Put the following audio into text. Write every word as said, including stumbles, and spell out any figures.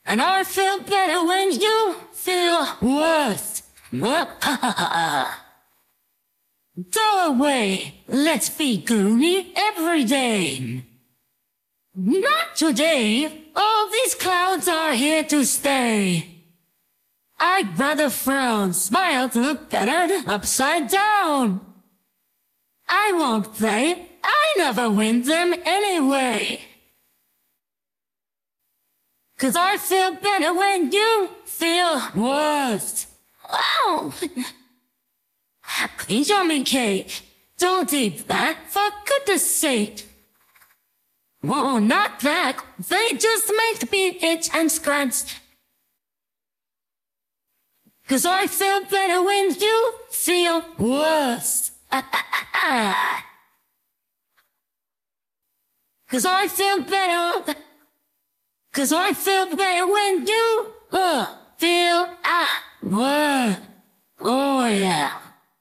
And I feel better when you feel worse. Go away. Let's be gloomy every day. Not today. All these clouds are here to stay. I'd rather frown, smile to look better than upside down. I won't play. I never win them anyway. 'Cause I feel better when you feel worse. Wow! Please show me cake. Don't eat that, for goodness sake. Whoa, not that. They just make me itch and scratch. 'Cause I feel better when you feel worse. 'Cause I feel better. 'Cause I feel better when you uh, feel ah, worse. Oh yeah.